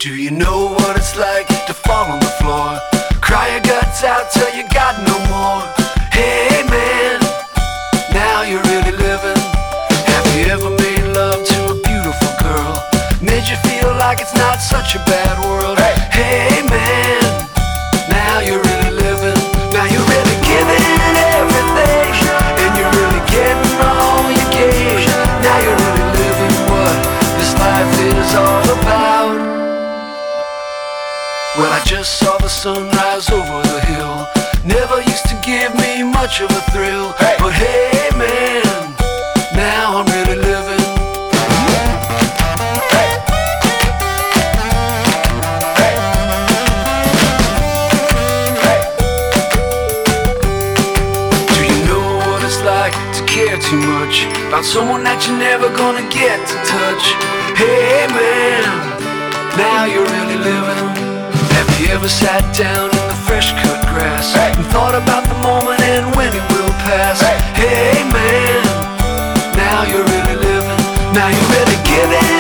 Do you know what it's like to fall on the floor? Cry your guts out till you got no more. Hey man, now you're really living. Have you ever made love to a beautiful girl? Made you feel like it's not such a bad world? Hey man, now you're really living. Now you're really giving everything, and you're really getting all you gave. Now you're really living what this life is all about. Well, I just saw the sunrise over the hill. Never used to give me much of a thrill, but hey man, now I'm really living. Do you know what it's like to care too much about someone that you're never gonna get to touch? Hey man, now you're really living. Have you ever sat down in the fresh cut grass and thought about the moment and when it will pass? Hey man, now you're really living. Now you're really giving